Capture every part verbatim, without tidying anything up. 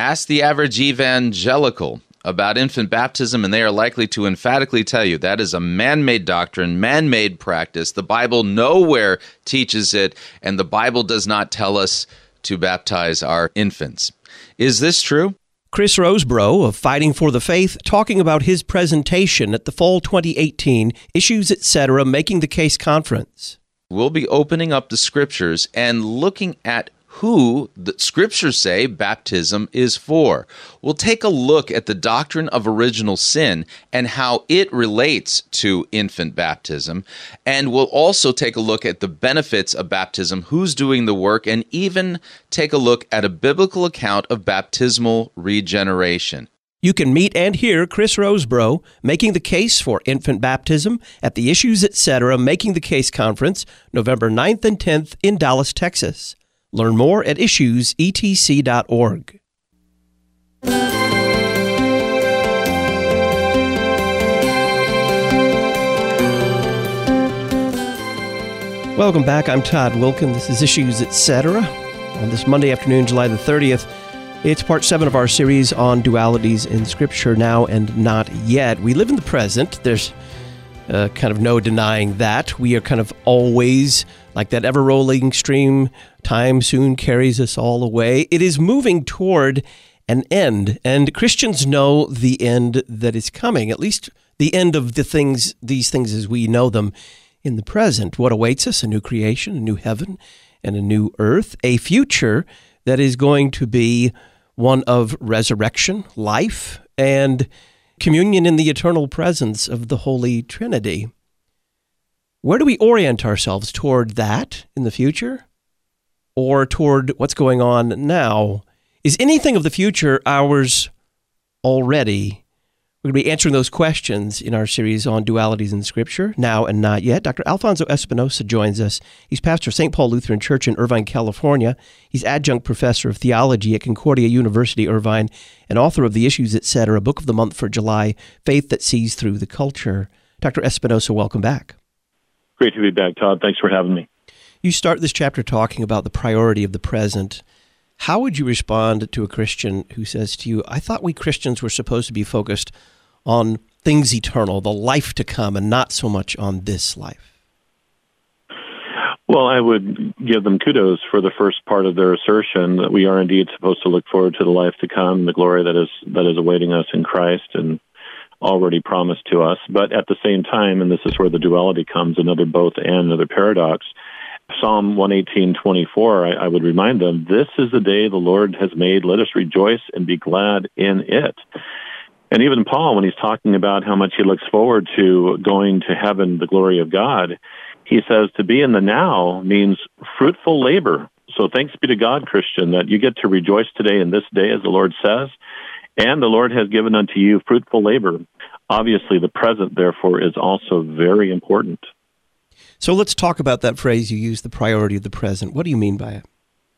Ask the average evangelical about infant baptism, and they are likely to emphatically tell you that is a man-made doctrine, man-made practice. The Bible nowhere teaches it, and the Bible does not tell us to baptize our infants. Is this true? Chris Rosebrough of Fighting for the Faith talking about his presentation at the Fall twenty eighteen Issues, et cetera. Making the Case Conference. We'll be opening up the Scriptures and looking at who the Scriptures say baptism is for. We'll take a look at the doctrine of original sin and how it relates to infant baptism. And we'll also take a look at the benefits of baptism, who's doing the work, and even take a look at a biblical account of baptismal regeneration. You can meet and hear Chris Rosebrough making the case for infant baptism at the Issues, et cetera. Making the Case Conference, November ninth and tenth in Dallas, Texas. Learn more at issues e t c dot org. Welcome back. I'm Todd Wilkin. This is Issues, et cetera. On this Monday afternoon, July the thirtieth, it's part seven of our series on dualities in Scripture, now and not yet. We live in the present. There's uh, kind of no denying that. We are kind of always like that ever-rolling stream. Time soon carries us all away. It is moving toward an end, and Christians know the end that is coming, at least the end of the things, these things as we know them in the present. What awaits us? A new creation, a new heaven, and a new earth, a future that is going to be one of resurrection, life, and communion in the eternal presence of the Holy Trinity. Where do we orient ourselves toward that in the future, or toward what's going on now? Is anything of the future ours already? We're going to be answering those questions in our series on dualities in Scripture, now and not yet. Doctor Alfonso Espinosa joins us. He's pastor of Saint Paul Lutheran Church in Irvine, California. He's adjunct professor of theology at Concordia University, Irvine, and author of the Issues, et cetera. Book of the Month for July, Faith That Sees Through the Culture. Doctor Espinosa, welcome back. Great to be back, Todd. Thanks for having me. You start this chapter talking about the priority of the present. How would you respond to a Christian who says to you, I thought we Christians were supposed to be focused on things eternal, the life to come, and not so much on this life? Well, I would give them kudos for the first part of their assertion that we are indeed supposed to look forward to the life to come, the glory that is that is awaiting us in Christ and already promised to us. But at the same time, and this is where the duality comes, another both and, another paradox, Psalm one eighteen twenty-four, I, I would remind them, this is the day the Lord has made. Let us rejoice and be glad in it. And even Paul, when he's talking about how much he looks forward to going to heaven, the glory of God, he says to be in the now means fruitful labor. So thanks be to God, Christian, that you get to rejoice today in this day, as the Lord says, and the Lord has given unto you fruitful labor. Obviously, the present, therefore, is also very important. So let's talk about that phrase you used, the priority of the present. What do you mean by it?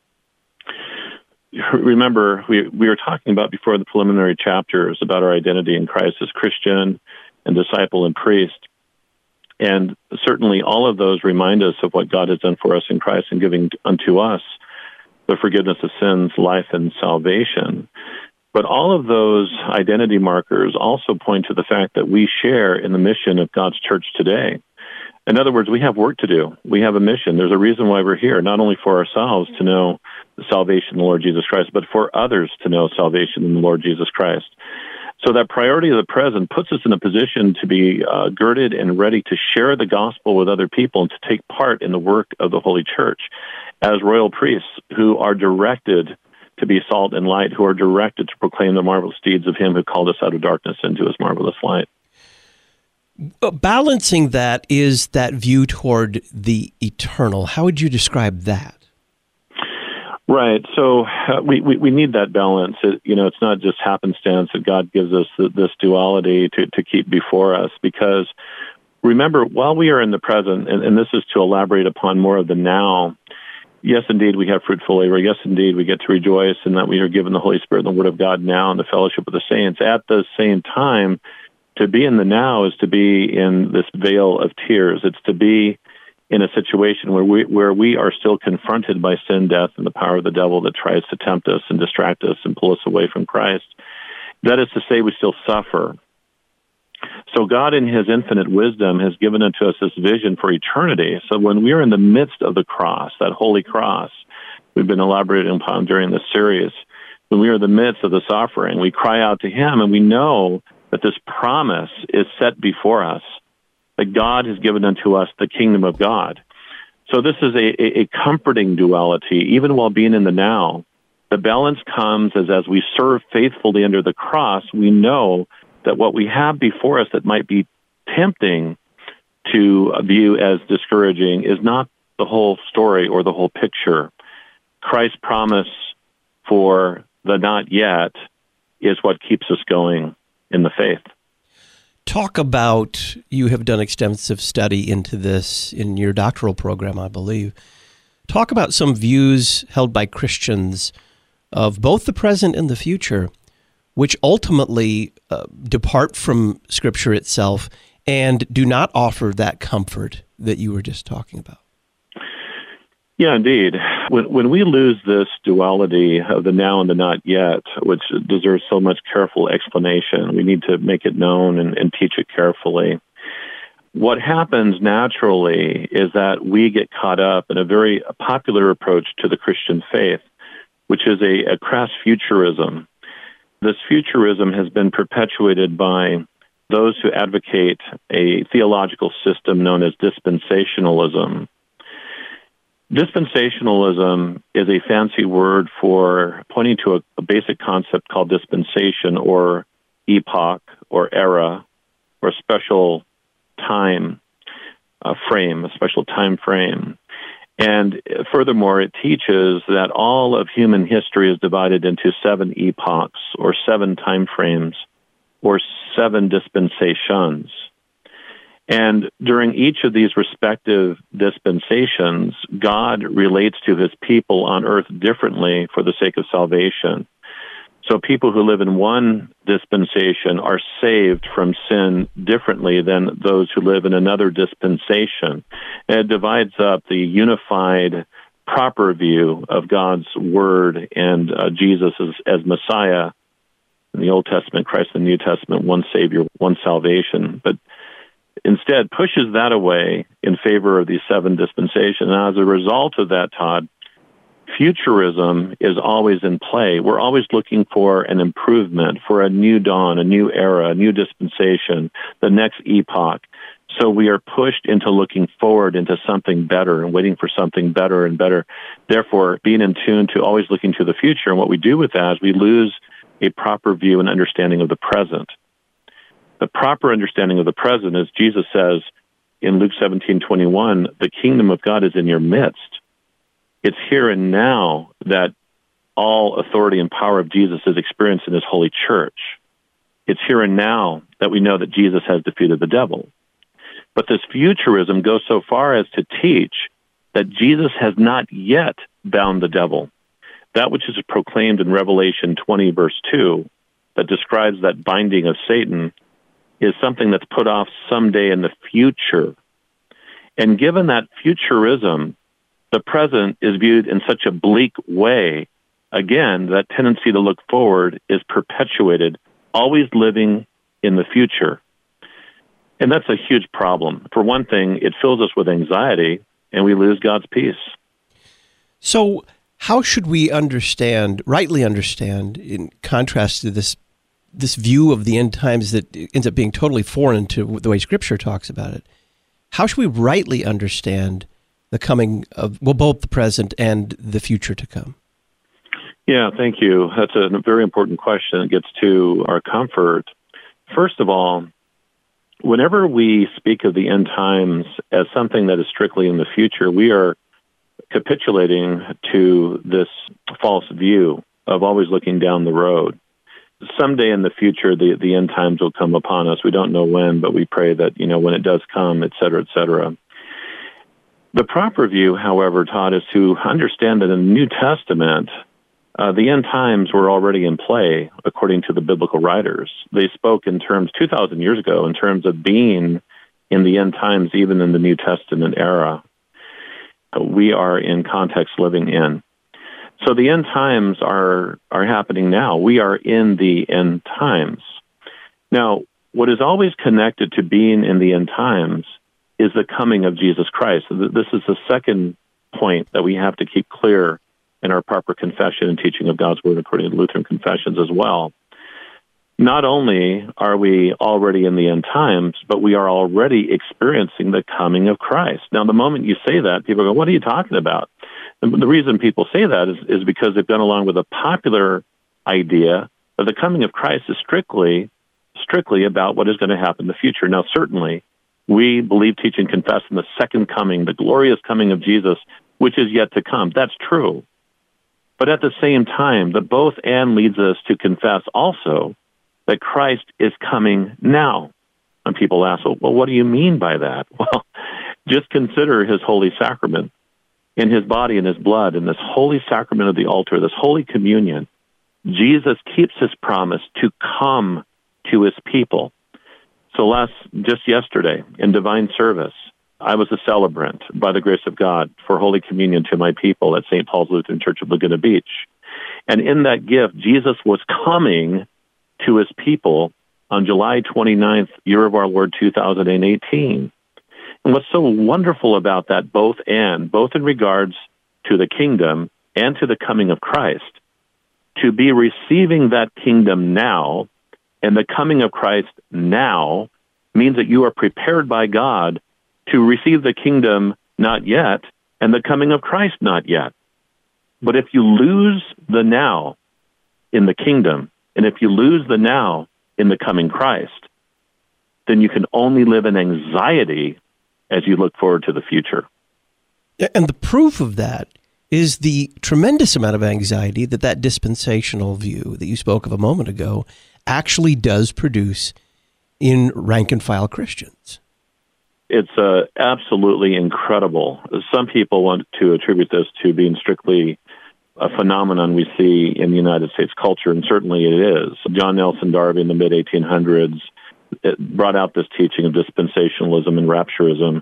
Remember, we we were talking about before the preliminary chapters about our identity in Christ as Christian and disciple and priest. And certainly all of those remind us of what God has done for us in Christ and giving unto us the forgiveness of sins, life, and salvation. But all of those identity markers also point to the fact that we share in the mission of God's church today. In other words, we have work to do. We have a mission. There's a reason why we're here, not only for ourselves to know the salvation in the Lord Jesus Christ, but for others to know salvation in the Lord Jesus Christ. So that priority of the present puts us in a position to be uh, girded and ready to share the gospel with other people and to take part in the work of the Holy Church as royal priests who are directed to be salt and light, who are directed to proclaim the marvelous deeds of Him who called us out of darkness into His marvelous light. Balancing that is that view toward the eternal. How would you describe that? Right. So uh, we, we, we need that balance. It, you know, it's not just happenstance that God gives us th- this duality to, to keep before us, because remember, while we are in the present, and, and this is to elaborate upon more of the now, yes, indeed, we have fruitful labor. Yes, indeed, we get to rejoice in that we are given the Holy Spirit and the Word of God now and the fellowship of the saints. At the same time, to be in the now is to be in this veil of tears. It's to be in a situation where we where we are still confronted by sin, death, and the power of the devil that tries to tempt us and distract us and pull us away from Christ. That is to say, we still suffer. So God, in his infinite wisdom, has given unto us this vision for eternity. So when we are in the midst of the cross, that holy cross, we've been elaborating upon during this series, when we are in the midst of the suffering, we cry out to him, and we know that this promise is set before us, that God has given unto us the kingdom of God. So this is a, a, a comforting duality, even while being in the now. The balance comes as as we serve faithfully under the cross, we know that what we have before us that might be tempting to view as discouraging is not the whole story or the whole picture. Christ's promise for the not yet is what keeps us going in the faith. Talk about, you have done extensive study into this in your doctoral program, I believe. Talk about some views held by Christians of both the present and the future, which ultimately uh, depart from Scripture itself and do not offer that comfort that you were just talking about. Yeah, indeed. When, when we lose this duality of the now and the not yet, which deserves so much careful explanation, we need to make it known and, and teach it carefully. What happens naturally is that we get caught up in a very popular approach to the Christian faith, which is a, a crass futurism. This futurism has been perpetuated by those who advocate a theological system known as dispensationalism. Dispensationalism is a fancy word for pointing to a, a basic concept called dispensation, or epoch, or era, or special time uh, frame, a special time frame. And furthermore, it teaches that all of human history is divided into seven epochs, or seven time frames, or seven dispensations. And during each of these respective dispensations, God relates to his people on earth differently for the sake of salvation. So people who live in one dispensation are saved from sin differently than those who live in another dispensation. And it divides up the unified, proper view of God's Word and uh, Jesus as, as Messiah. In the Old Testament, Christ in the New Testament, one Savior, one salvation. But instead pushes that away in favor of these seven dispensations. And as a result of that, Todd, futurism is always in play. We're always looking for an improvement, for a new dawn, a new era, a new dispensation, the next epoch. So we are pushed into looking forward into something better and waiting for something better and better. Therefore, being in tune to always looking to the future. And what we do with that is we lose a proper view and understanding of the present. The proper understanding of the present, as Jesus says in Luke seventeen twenty-one, the kingdom of God is in your midst. It's here and now that all authority and power of Jesus is experienced in his holy church. It's here and now that we know that Jesus has defeated the devil. But this futurism goes so far as to teach that Jesus has not yet bound the devil. That which is proclaimed in Revelation twenty, verse two, that describes that binding of Satan, is something that's put off someday in the future. And given that futurism, the present is viewed in such a bleak way, again, that tendency to look forward is perpetuated, always living in the future. And that's a huge problem. For one thing, it fills us with anxiety, and we lose God's peace. So how should we understand, rightly understand, in contrast to this this view of the end times that ends up being totally foreign to the way Scripture talks about it, how should we rightly understand the coming of, well, both the present and the future to come? Yeah, thank you. That's a very important question. It gets to our comfort. First of all, whenever we speak of the end times as something that is strictly in the future, we are capitulating to this false view of always looking down the road. Someday in the future, the, the end times will come upon us. We don't know when, but we pray that, you know, when it does come, et cetera, et cetera. The proper view, however, Todd, is to understand that in the New Testament, uh, the end times were already in play, according to the biblical writers. They spoke in terms, two thousand years ago, in terms of being in the end times, even in the New Testament era. we are in context living in. So the end times are are happening now. We are in the end times. Now, what is always connected to being in the end times is the coming of Jesus Christ. This is the second point that we have to keep clear in our proper confession and teaching of God's Word according to Lutheran confessions as well. Not only are we already in the end times, but we are already experiencing the coming of Christ. Now, the moment you say that, people go, what are you talking about? And the reason people say that is, is because they've gone along with a popular idea that the coming of Christ is strictly, strictly about what is going to happen in the future. Now, certainly, we believe, teach, and confess in the second coming, the glorious coming of Jesus, which is yet to come. That's true. But at the same time, the both and leads us to confess also that Christ is coming now. And people ask, well, what do you mean by that? Well, just consider his holy sacrament in his body and his blood, in this holy sacrament of the altar, this holy communion. Jesus keeps his promise to come to his people. So last, just yesterday, in divine service, I was a celebrant, by the grace of God, for Holy Communion to my people at Saint Paul's Lutheran Church of Laguna Beach. And in that gift, Jesus was coming to his people on July twenty-ninth, year of our Lord, two thousand eighteen. And what's so wonderful about that, both and, both in regards to the kingdom and to the coming of Christ, to be receiving that kingdom now and the coming of Christ now means that you are prepared by God to receive the kingdom not yet and the coming of Christ not yet. But if you lose the now in the kingdom, and if you lose the now in the coming Christ, then you can only live in anxiety as you look forward to the future. And the proof of that is the tremendous amount of anxiety that that dispensational view that you spoke of a moment ago actually does produce in rank-and-file Christians. It's uh, absolutely incredible. Some people want to attribute this to being strictly a phenomenon we see in the United States culture, and certainly it is. John Nelson Darby in the mid eighteen hundreds brought out this teaching of dispensationalism and rapturism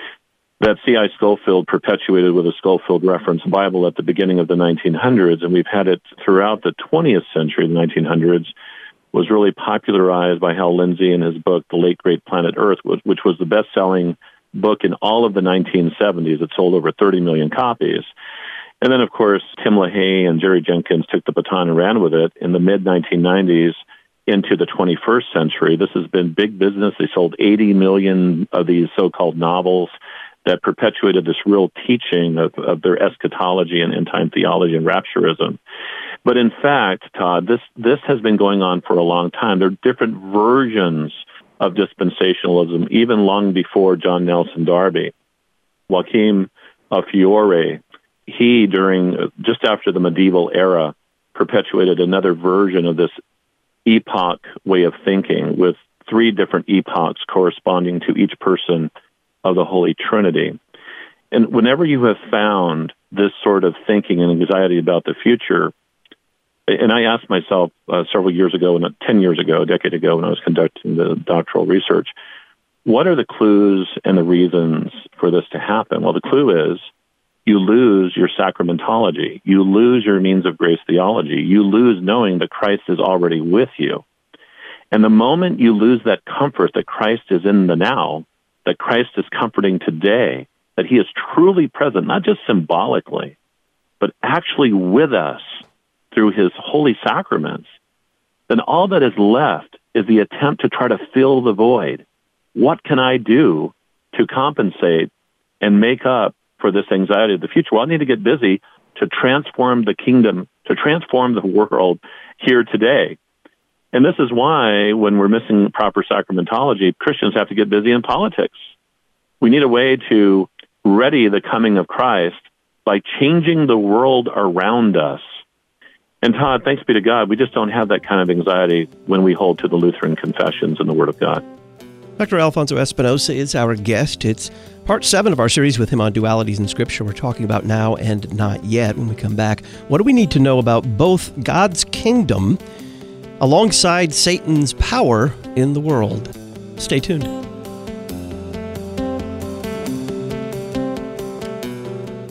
that C I Scofield perpetuated with a Scofield reference Bible at the beginning of the nineteen hundreds, and we've had it throughout the twentieth century, the nineteen hundreds, was really popularized by Hal Lindsey in his book, The Late Great Planet Earth, which was the best-selling book in all of the nineteen seventies. It sold over thirty million copies. And then, of course, Tim LaHaye and Jerry Jenkins took the baton and ran with it in the mid nineteen nineties into the twenty-first century. This has been big business. They sold eighty million of these so-called novels that perpetuated this real teaching of, of their eschatology and end-time theology and rapturism. But in fact, Todd, this, this has been going on for a long time. There are different versions of dispensationalism, even long before John Nelson Darby. Joachim Fiore, he, during just after the medieval era, perpetuated another version of this epoch way of thinking with three different epochs corresponding to each person of the Holy Trinity. And whenever you have found this sort of thinking and anxiety about the future, and I asked myself uh, several years ago, and ten years ago, a decade ago, when I was conducting the doctoral research, what are the clues and the reasons for this to happen? Well, the clue is you lose your sacramentology. You lose your means of grace theology. You lose knowing that Christ is already with you. And the moment you lose that comfort that Christ is in the now, that Christ is comforting today, that he is truly present, not just symbolically, but actually with us through his holy sacraments, then all that is left is the attempt to try to fill the void. What can I do to compensate and make up for this anxiety of the future? Well, I need to get busy to transform the kingdom, to transform the world here today. And this is why, when we're missing proper sacramentology, Christians have to get busy in politics. We need a way to ready the coming of Christ by changing the world around us. And Todd, thanks be to God, we just don't have that kind of anxiety when we hold to the Lutheran confessions and the Word of God. Doctor Alfonso Espinosa is our guest. It's part seven of our series with him on dualities in Scripture. We're talking about now and not yet. When we come back, what do we need to know about both God's kingdom alongside Satan's power in the world? Stay tuned.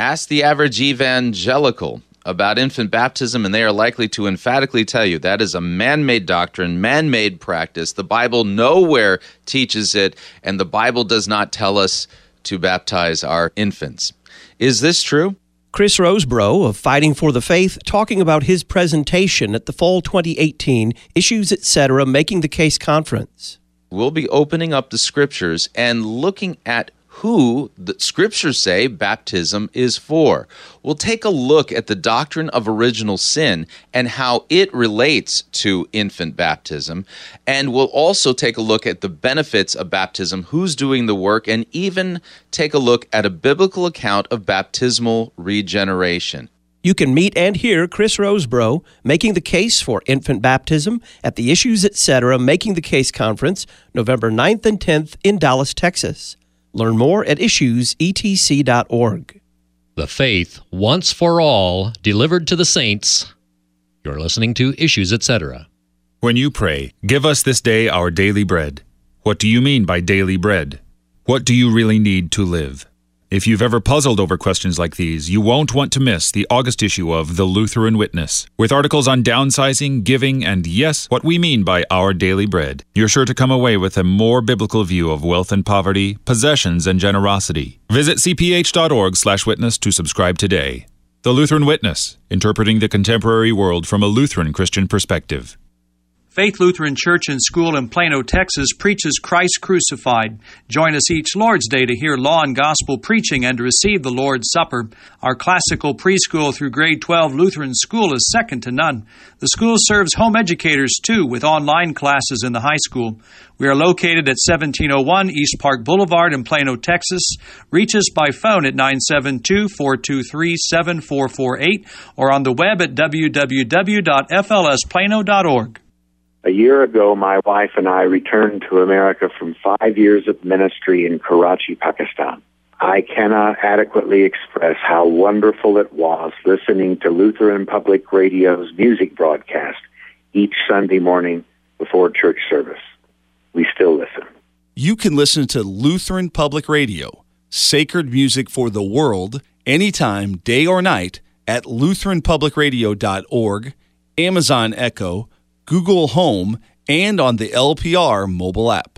Ask the average evangelical about infant baptism, and they are likely to emphatically tell you that is a man-made doctrine, man-made practice. The Bible nowhere teaches it, and the Bible does not tell us to baptize our infants. Is this true? Chris Rosebrough of Fighting for the Faith talking about his presentation at the Fall twenty eighteen Issues, et cetera. Making the Case Conference. We'll be opening up the Scriptures and looking at who the Scriptures say baptism is for. We'll take a look at the doctrine of original sin and how it relates to infant baptism, and we'll also take a look at the benefits of baptism, who's doing the work, and even take a look at a biblical account of baptismal regeneration. You can meet and hear Chris Rosebrough making the case for infant baptism at the Issues, et cetera. Making the Case Conference, November ninth and tenth in Dallas, Texas. Learn more at issues e t c dot org. The faith, once for all, delivered to the saints. You're listening to Issues, et cetera. When you pray, "Give us this day our daily bread," what do you mean by daily bread? What do you really need to live? If you've ever puzzled over questions like these, you won't want to miss the August issue of The Lutheran Witness, with articles on downsizing, giving, and yes, what we mean by our daily bread. You're sure to come away with a more biblical view of wealth and poverty, possessions and generosity. Visit c p h dot org slash witness to subscribe today. The Lutheran Witness, interpreting the contemporary world from a Lutheran Christian perspective. Faith Lutheran Church and School in Plano, Texas preaches Christ crucified. Join us each Lord's Day to hear law and gospel preaching and to receive the Lord's Supper. Our classical preschool through grade twelve Lutheran school is second to none. The school serves home educators, too, with online classes in the high school. We are located at seventeen oh one East Park Boulevard in Plano, Texas. Reach us by phone at nine seven two, four two three, seven four four eight or on the web at w w w dot f l s plano dot org. A year ago, my wife and I returned to America from five years of ministry in Karachi, Pakistan. I cannot adequately express how wonderful it was listening to Lutheran Public Radio's music broadcast each Sunday morning before church service. We still listen. You can listen to Lutheran Public Radio, sacred music for the world, anytime, day or night, at lutheran public radio dot org, Amazon Echo, Google Home, and on the L P R mobile app.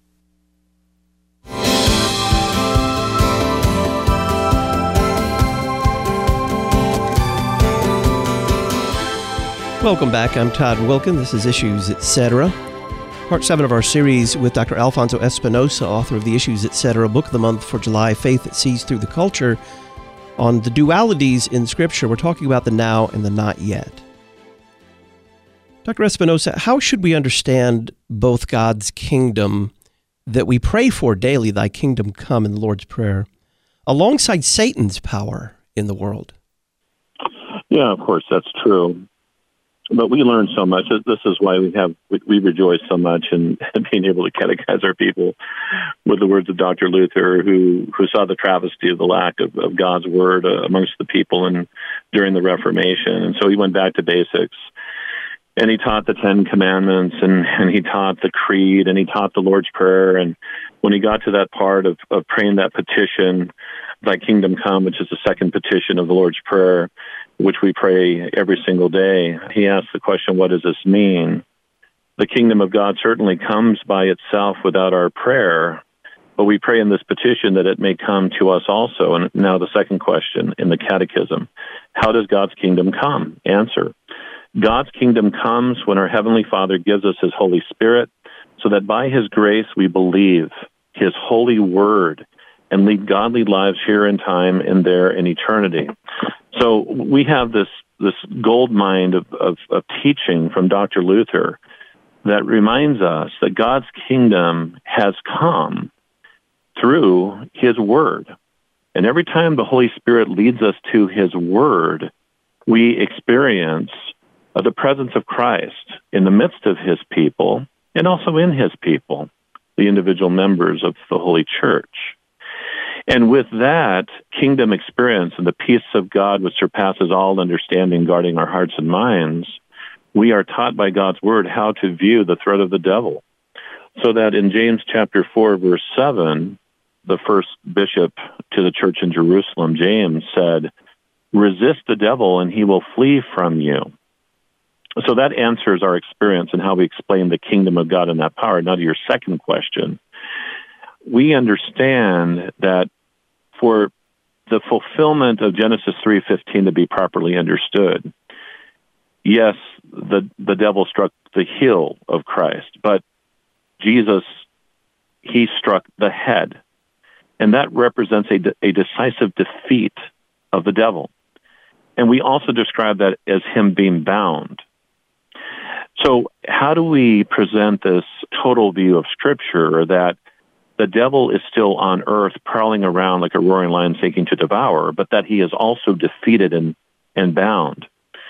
Welcome back. I'm Todd Wilkin. This is Issues, et cetera. Part seven of our series with Doctor Alfonso Espinosa, author of the Issues, et cetera. Book of the month for July, Faith That Sees Through the Culture. On the dualities in Scripture, we're talking about the now and the not yet. Doctor Espinosa, how should we understand both God's kingdom that we pray for daily, thy kingdom come in the Lord's Prayer, alongside Satan's power in the world? Yeah, of course, that's true. But we learn so much. This is why we have we, we rejoice so much in being able to catechize our people with the words of Doctor Luther, who who saw the travesty of the lack of, of God's word uh, amongst the people and during the Reformation. And so he went back to basics. And he taught the Ten Commandments, and, and he taught the Creed, and he taught the Lord's Prayer. And when he got to that part of, of praying that petition, thy kingdom come, which is the second petition of the Lord's Prayer, which we pray every single day, he asked the question, what does this mean? The kingdom of God certainly comes by itself without our prayer, but we pray in this petition that it may come to us also. And now the second question in the catechism, how does God's kingdom come? Answer. God's kingdom comes when our Heavenly Father gives us His Holy Spirit, so that by His grace we believe His holy word and lead godly lives here in time and there in eternity. So we have this this gold mine of, of, of teaching from Doctor Luther that reminds us that God's kingdom has come through His word. And every time the Holy Spirit leads us to His word, we experience uh, the presence of Christ in the midst of His people and also in His people, the individual members of the Holy Church. And with that kingdom experience and the peace of God which surpasses all understanding guarding our hearts and minds, we are taught by God's word how to view the threat of the devil. So that in James chapter four, verse seven, the first bishop to the church in Jerusalem, James, said, resist the devil and he will flee from you. So that answers our experience and how we explain the kingdom of God and that power. Now to your second question, we understand that for the fulfillment of Genesis three fifteen to be properly understood, yes, the the devil struck the heel of Christ, but Jesus, he struck the head. And that represents a, a decisive defeat of the devil. And we also describe that as him being bound. So how do we present this total view of Scripture that the devil is still on earth prowling around like a roaring lion seeking to devour, but that he is also defeated and, and bound?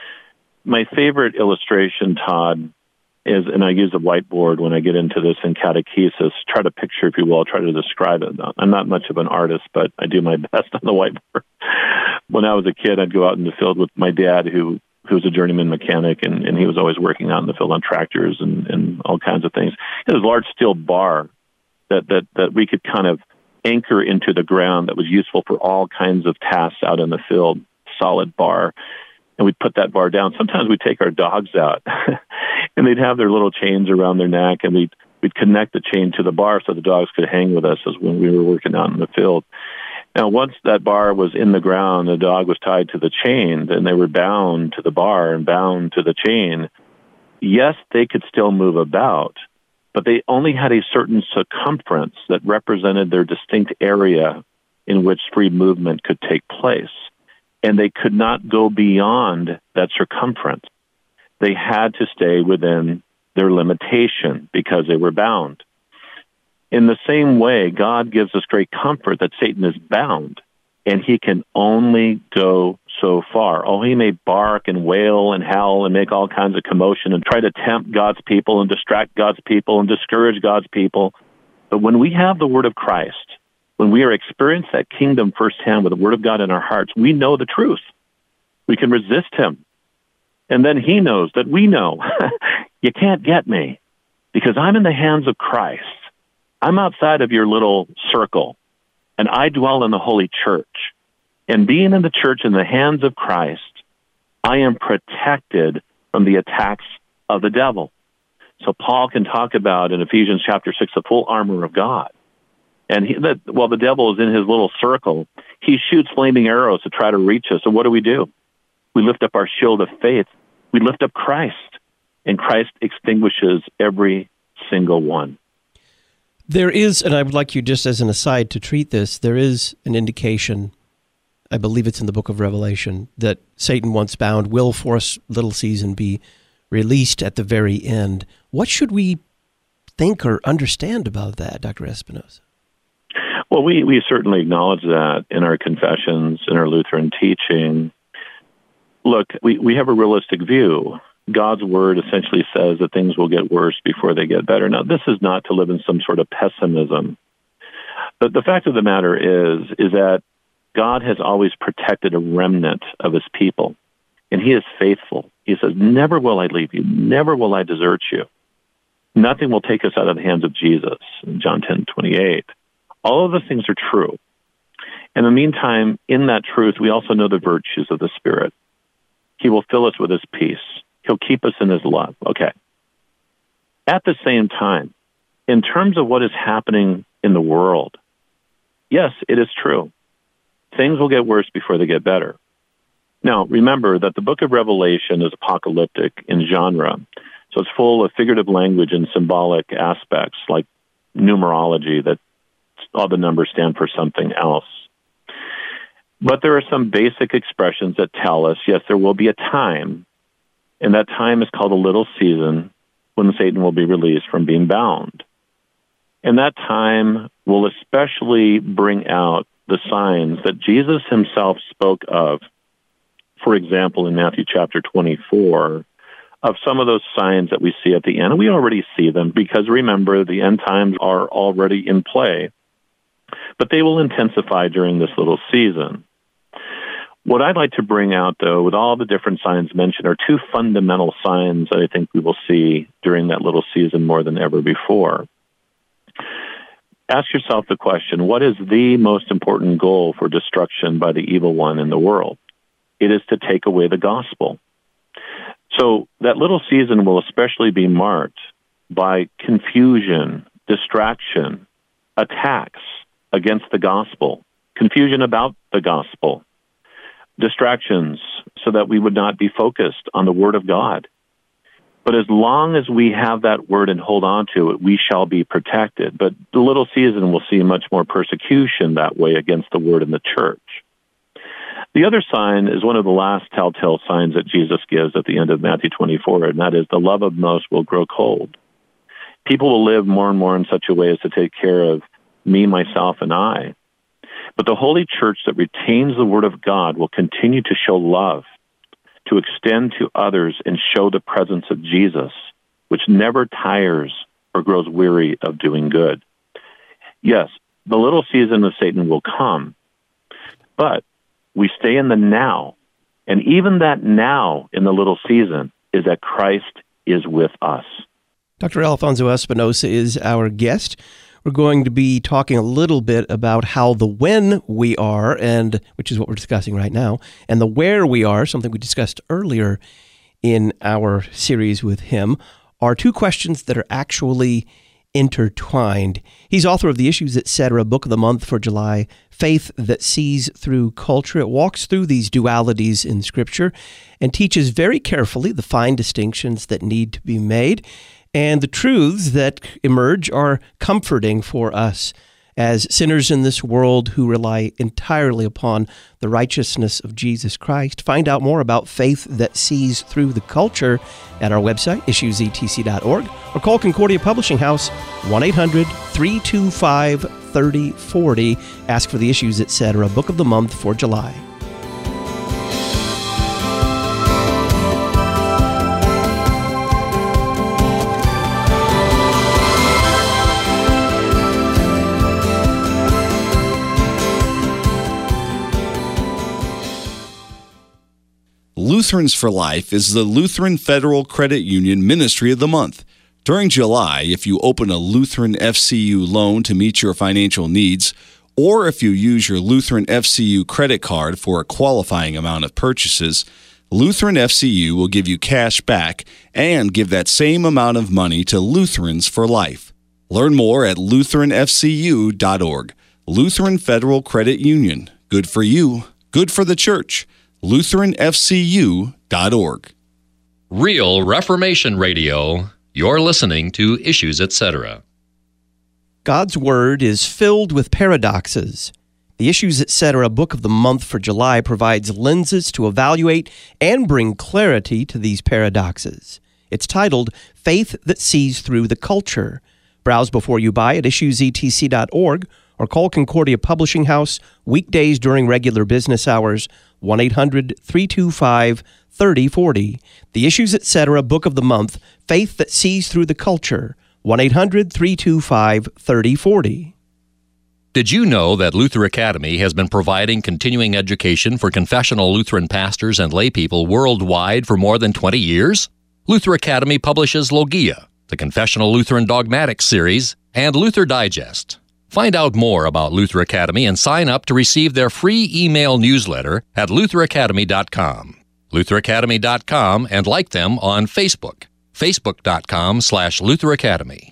My favorite illustration, Todd, is, and I use a whiteboard when I get into this in catechesis, try to picture, if you will, try to describe it. I'm not much of an artist, but I do my best on the whiteboard. When I was a kid, I'd go out in the field with my dad, who who was a journeyman mechanic, and, and he was always working out in the field on tractors and, and all kinds of things. He had a large steel bar that, that, that we could kind of anchor into the ground that was useful for all kinds of tasks out in the field, solid bar. And we'd put that bar down. Sometimes we'd take our dogs out, and they'd have their little chains around their neck, and we'd, we'd connect the chain to the bar so the dogs could hang with us as when we were working out in the field. Now, once that bar was in the ground, the dog was tied to the chain, and they were bound to the bar and bound to the chain. Yes, they could still move about, but they only had a certain circumference that represented their distinct area in which free movement could take place. And they could not go beyond that circumference. They had to stay within their limitation because they were bound. In the same way, God gives us great comfort that Satan is bound, and he can only go so far. Oh, he may bark and wail and howl and make all kinds of commotion and try to tempt God's people and distract God's people and discourage God's people. But when we have the word of Christ, when we are experiencing that kingdom firsthand with the word of God in our hearts, we know the truth. We can resist him. And then he knows that we know, you can't get me because I'm in the hands of Christ. I'm outside of your little circle, and I dwell in the holy church. And being in the church in the hands of Christ, I am protected from the attacks of the devil. So Paul can talk about in Ephesians chapter six, the full armor of God. And he, that, while the devil is in his little circle, he shoots flaming arrows to try to reach us. So what do we do? We lift up our shield of faith. We lift up Christ, and Christ extinguishes every single one. There is, and I would like you just as an aside to treat this, there is an indication, I believe it's in the book of Revelation, that Satan once bound will for a little season be released at the very end. What should we think or understand about that, Doctor Espinosa? Well, we, we certainly acknowledge that in our confessions, in our Lutheran teaching. Look, we, we have a realistic view. God's word essentially says that things will get worse before they get better. Now, this is not to live in some sort of pessimism. But the fact of the matter is, is that God has always protected a remnant of his people. And he is faithful. He says, never will I leave you. Never will I desert you. Nothing will take us out of the hands of Jesus, in John ten twenty-eight. All of those things are true. In the meantime, in that truth, we also know the virtues of the Spirit. He will fill us with his peace. He'll keep us in his love. Okay. At the same time, in terms of what is happening in the world, yes, it is true. Things will get worse before they get better. Now, remember that the book of Revelation is apocalyptic in genre, so it's full of figurative language and symbolic aspects like numerology, that all the numbers stand for something else. But there are some basic expressions that tell us, yes, there will be a time, and that time is called a little season, when Satan will be released from being bound. And that time will especially bring out the signs that Jesus himself spoke of. For example, in Matthew chapter twenty-four, of some of those signs that we see at the end. And we already see them because, remember, the end times are already in play. But they will intensify during this little season. What I'd like to bring out, though, with all the different signs mentioned, are two fundamental signs that I think we will see during that little season more than ever before. ask yourself the question, what is the most important goal for destruction by the evil one in the world? It is to take away the gospel. So that little season will especially be marked by confusion, distraction, attacks against the gospel, confusion about the gospel, distractions so that we would not be focused on the Word of God. But as long as we have that Word and hold on to it, we shall be protected. But the little season will see much more persecution that way against the Word in the church. The other sign is one of the last telltale signs that Jesus gives at the end of Matthew twenty-four, and that is the love of most will grow cold. People will live more and more in such a way as to take care of me, myself, and I. But the Holy Church that retains the Word of God will continue to show love, to extend to others and show the presence of Jesus, which never tires or grows weary of doing good. Yes, the little season of Satan will come, but we stay in the now. And even that now in the little season is that Christ is with us. Doctor Alfonso Espinosa is our guest. We're going to be talking a little bit about how the when we are, and which is what we're discussing right now, and the where we are, something we discussed earlier in our series with him, are two questions that are actually intertwined. He's author of the Issues Etc. Book of the Month for July, Faith That Sees Through Culture. It walks through these dualities in Scripture and teaches very carefully the fine distinctions that need to be made. And the truths that emerge are comforting for us as sinners in this world who rely entirely upon the righteousness of Jesus Christ. Find out more about Faith That Sees Through the Culture at our website, issues e t c dot org, or call Concordia Publishing House, one eight hundred three two five three oh four oh. Ask for the Issues Etc. Book of the Month for July. Lutherans for Life is the Lutheran Federal Credit Union Ministry of the Month. During July, if you open a Lutheran F C U loan to meet your financial needs, or if you use your Lutheran F C U credit card for a qualifying amount of purchases, Lutheran F C U will give you cash back and give that same amount of money to Lutherans for Life. Learn more at lutheran f c u dot org. Lutheran Federal Credit Union. Good for you, good for the church. lutheran f c u dot org. Real Reformation Radio. You're listening to Issues Etc. God's Word is filled with paradoxes. The Issues Etc. Book of the Month for July provides lenses to evaluate and bring clarity to these paradoxes. It's titled Faith That Sees Through the Culture. Browse before you buy at issues e t c dot org or call Concordia Publishing House weekdays during regular business hours, one eight hundred three two five three oh four oh. The Issues Etc. Book of the Month, Faith That Sees Through the Culture, one eight hundred three two five three oh four oh. Did you know that Luther Academy has been providing continuing education for confessional Lutheran pastors and laypeople worldwide for more than twenty years? Luther Academy publishes Logia, the Confessional Lutheran Dogmatics series, and Luther Digest. Find out more about Luther Academy and sign up to receive their free email newsletter at luther academy dot com. luther academy dot com and like them on Facebook, facebook dot com slash Luther Academy.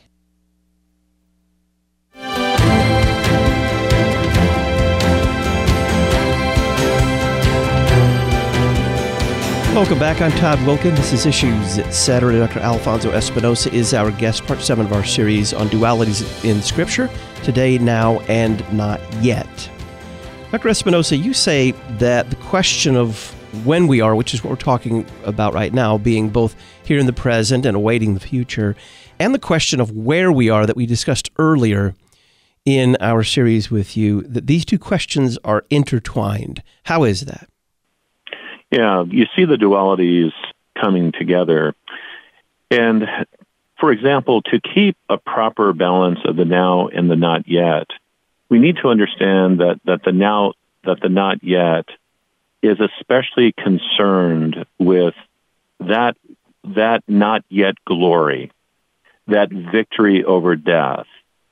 Welcome back. I'm Todd Wilkin. This is Issues Etc. Doctor Alfonso Espinosa is our guest, part seven of our series on dualities in Scripture, today, now, and not yet. Doctor Espinosa, you say that the question of when we are, which is what we're talking about right now, being both here in the present and awaiting the future, and the question of where we are that we discussed earlier in our series with you, that these two questions are intertwined. How is that? Yeah, you see the dualities coming together. And, for example, to keep a proper balance of the now and the not yet, we need to understand that, that the now, that the not yet is especially concerned with that, that not yet glory, that victory over death,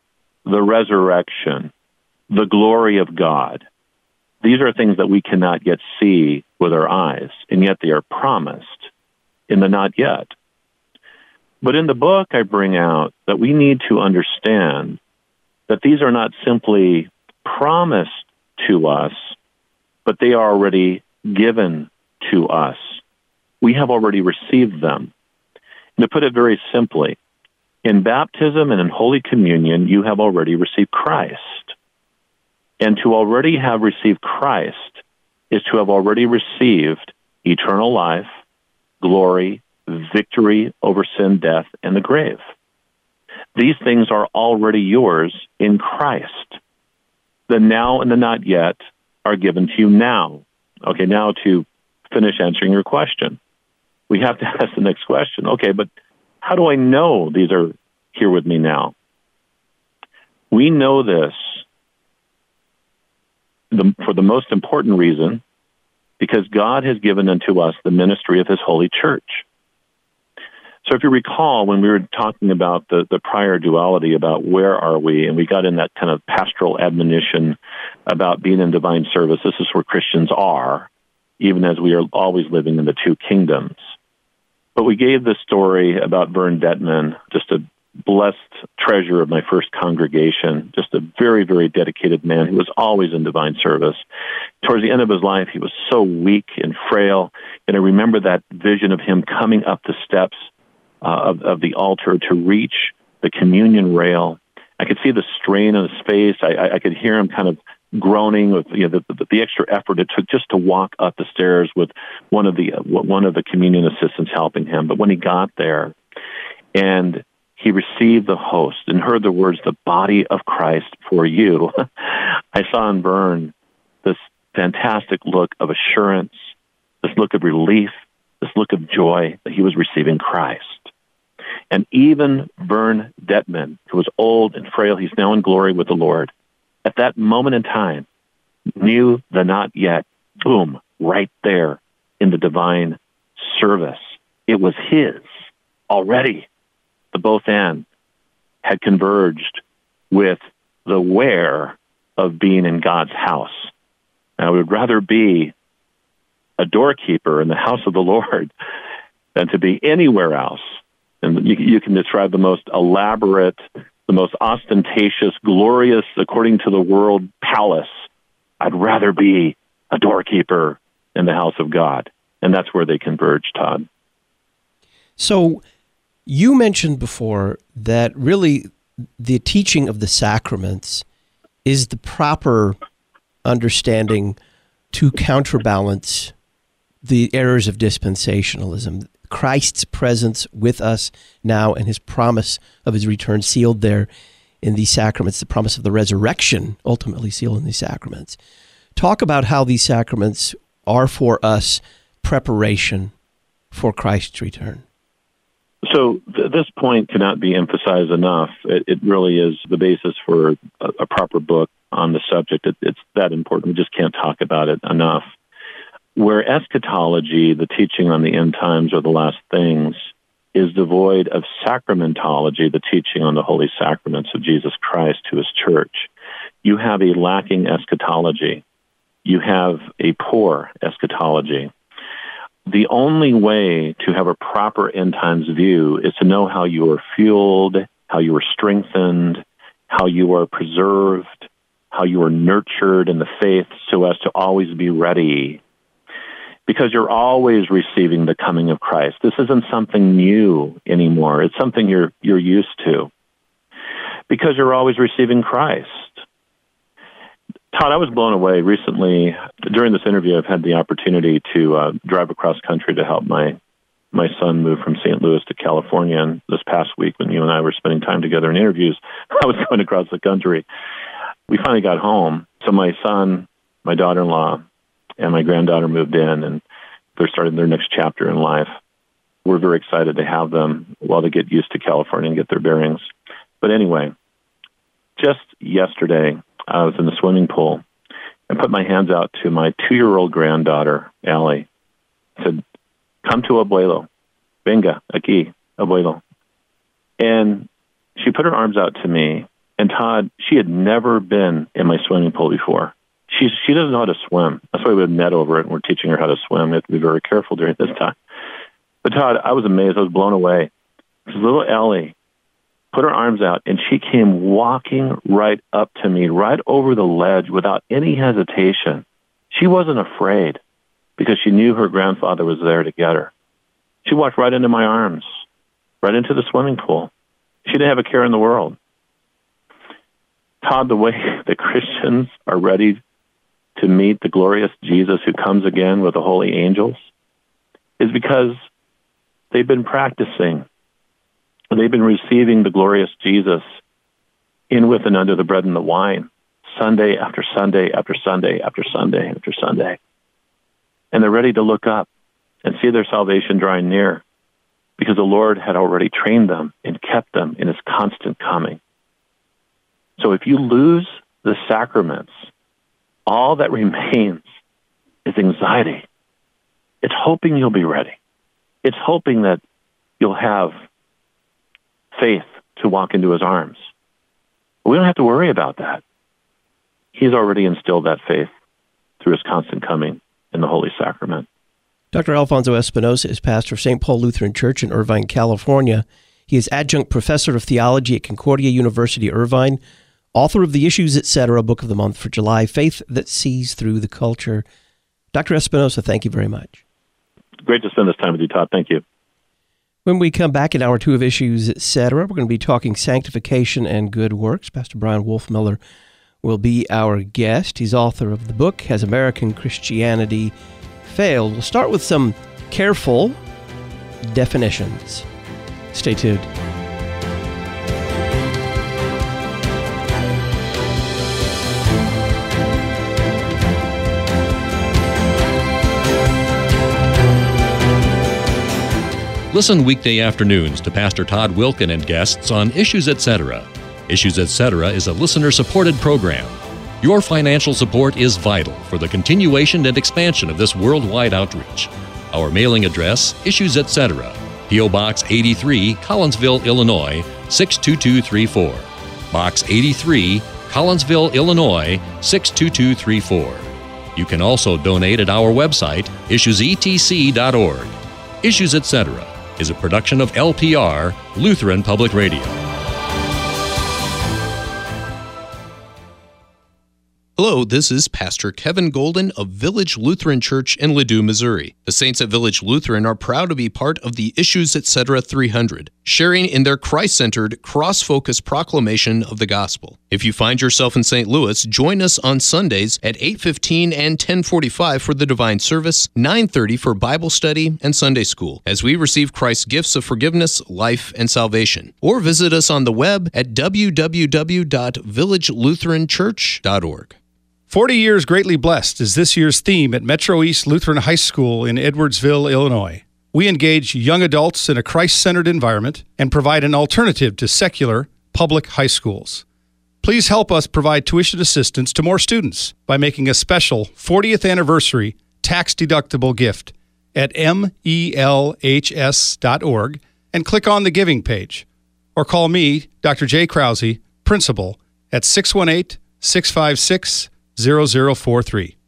the resurrection, the glory of God. These are things that we cannot yet see with our eyes, and yet they are promised in the not yet. But in the book, I bring out that we need to understand that these are not simply promised to us, but they are already given to us. We have already received them. And to put it very simply, in baptism and in Holy Communion, you have already received Christ. And to already have received Christ is to have already received eternal life, glory, victory over sin, death, and the grave. These things are already yours in Christ. The now and the not yet are given to you now. Okay, now to finish answering your question, we have to ask the next question. Okay, but how do I know these are here with me now? We know this the, for the most important reason, because God has given unto us the ministry of his holy church. So if you recall, when we were talking about the, the prior duality, about where are we, and we got in that kind of pastoral admonition about being in divine service, this is where Christians are, even as we are always living in the two kingdoms. But we gave the story about Vern Detman, just a blessed treasure of my first congregation, just a very, very dedicated man who was always in divine service. Towards the end of his life, he was so weak and frail, and I remember that vision of him coming up the steps uh, of, of the altar to reach the communion rail. I could see the strain on his face. I, I, I could hear him kind of groaning with you know, the, the, the extra effort it took just to walk up the stairs with one of the one of the communion assistants helping him. But when he got there and he received the host and heard the words, "the body of Christ for you," I saw in Vern this fantastic look of assurance, this look of relief, this look of joy that he was receiving Christ. And even Vern Detman, who was old and frail, he's now in glory with the Lord, at that moment in time, knew the not yet, boom, right there in the divine service. It was his already. The both and had converged with the where of being in God's house. And I would rather be a doorkeeper in the house of the Lord than to be anywhere else. And you, you can describe the most elaborate, the most ostentatious, glorious, according to the world, palace. I'd rather be a doorkeeper in the house of God. And that's where they converge, Todd. So you mentioned before that really the teaching of the sacraments is the proper understanding to counterbalance the errors of dispensationalism. Christ's presence with us now and his promise of his return sealed there in these sacraments, the promise of the resurrection ultimately sealed in these sacraments. Talk about how these sacraments are for us preparation for Christ's return. So th- this point cannot be emphasized enough. It, it really is the basis for a, a proper book on the subject. It, it's that important. We just can't talk about it enough. Where eschatology, the teaching on the end times or the last things, is devoid of sacramentology, the teaching on the holy sacraments of Jesus Christ to his church, you have a lacking eschatology. You have a poor eschatology. The only way to have a proper end times view is to know how you are fueled, how you are strengthened, how you are preserved, how you are nurtured in the faith so as to always be ready. Because you're always receiving the coming of Christ. This isn't something new anymore. It's something you're you're used to. Because you're always receiving Christ. Todd, I was blown away recently. During this interview, I've had the opportunity to uh, drive across country to help my my son move from Saint Louis to California. And this past week, when you and I were spending time together in interviews, I was going across the country. We finally got home. So my son, my daughter-in-law, and my granddaughter moved in, and they're starting their next chapter in life. We're very excited to have them while they get used to California and get their bearings. But anyway, just yesterday, I was in the swimming pool and put my hands out to my two-year-old granddaughter, Allie. I said, "Come to abuelo. Venga, aquí, abuelo." And she put her arms out to me, And Todd, she had never been in my swimming pool before. She she doesn't know how to swim. That's why we have a net over it, and we're teaching her how to swim. We have to be very careful during this time. But Todd, I was amazed. I was blown away. This little Ellie put her arms out, and she came walking right up to me, right over the ledge without any hesitation. She wasn't afraid because she knew her grandfather was there to get her. She walked right into my arms, right into the swimming pool. She didn't have a care in the world. Todd, the way that Christians are ready to meet the glorious Jesus who comes again with the holy angels is because they've been practicing. They've been receiving the glorious Jesus in, with, and under the bread and the wine, Sunday after Sunday after Sunday after Sunday after Sunday. And they're ready to look up and see their salvation drawing near because the Lord had already trained them and kept them in his constant coming. So if you lose the sacraments, all that remains is anxiety. It's hoping you'll be ready. It's hoping that you'll have faith to walk into his arms. We don't have to worry about that. He's already instilled that faith through his constant coming in the Holy Sacrament. Doctor Alfonso Espinosa is pastor of Saint Paul Lutheran Church in Irvine, California. He is adjunct professor of theology at Concordia University, Irvine, author of the Issues, et cetera, Book of the Month for July, Faith That Sees Through the Culture. Doctor Espinosa, thank you very much. Great to spend this time with you, Todd. Thank you. When we come back in hour two of Issues, et cetera, we're going to be talking sanctification and good works. Pastor Brian Wolfmuller will be our guest. He's author of the book, Has American Christianity Failed? We'll start with some careful definitions. Stay tuned. Listen weekday afternoons to Pastor Todd Wilken and guests on Issues, et cetera. Issues, et cetera is a listener-supported program. Your financial support is vital for the continuation and expansion of this worldwide outreach. Our mailing address, Issues, et cetera, P O. Box eighty-three, Collinsville, Illinois, six two two three four. Box eighty-three, Collinsville, Illinois, six two two three four. You can also donate at our website, issues e t c dot org. Issues, et cetera is a production of L P R, Lutheran Public Radio. Hello, this is Pastor Kevin Golden of Village Lutheran Church in Ladue, Missouri. The saints at Village Lutheran are proud to be part of the Issues, et cetera three hundred, sharing in their Christ-centered, cross-focused proclamation of the gospel. If you find yourself in Saint Louis, join us on Sundays at eight fifteen and ten forty-five for the divine service, nine thirty for Bible study and Sunday school, as we receive Christ's gifts of forgiveness, life, and salvation. Or visit us on the web at w w w dot village lutheran church dot org. forty years greatly blessed is this year's theme at Metro East Lutheran High School in Edwardsville, Illinois. We engage young adults in a Christ-centered environment and provide an alternative to secular public high schools. Please help us provide tuition assistance to more students by making a special fortieth anniversary tax-deductible gift at m e l h s dot org and click on the giving page. Or call me, Doctor Jay Krause, principal, at six one eight, six five six, zero zero four three.